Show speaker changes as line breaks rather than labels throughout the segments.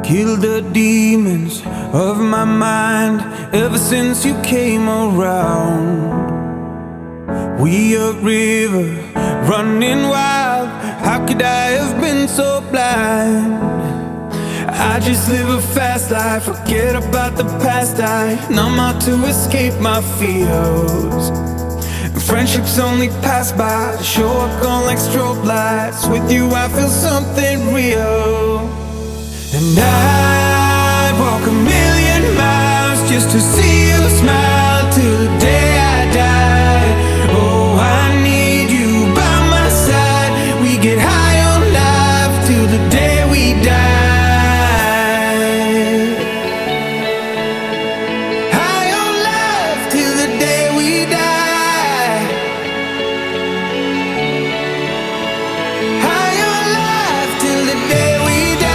Kill the demons of my mind ever since you came around. We a river running wild. How could I have been so blind? I just live a fast life, forget about the past. I numb out to escape my fears. Friendships only pass by, show up gone like strobe lights. With you I feel something real. And I'd walk a million miles just to see you smile till the day I die. Oh, I need you by my side. We get high on life till the day we die. High on life till the day we die. High on life till the day we die.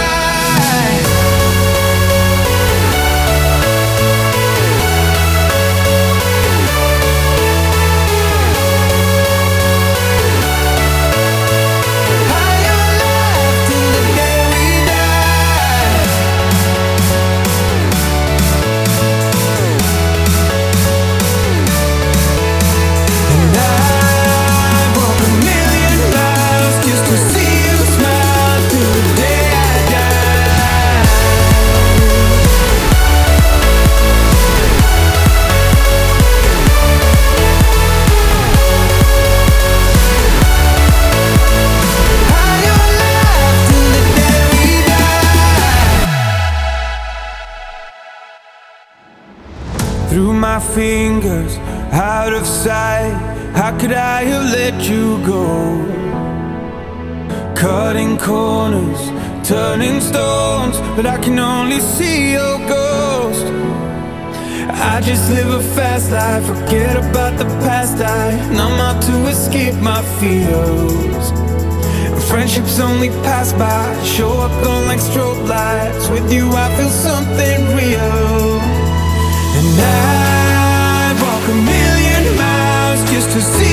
Through my fingers, out of sight. How could I have let you go? Cutting corners, turning stones, but I can only see your ghost. I just live a fast life, forget about the past. I numb out to escape my fears. Friendships only pass by, show up gone like strobe lights. With you I feel something real. And I'd walk a million miles just to see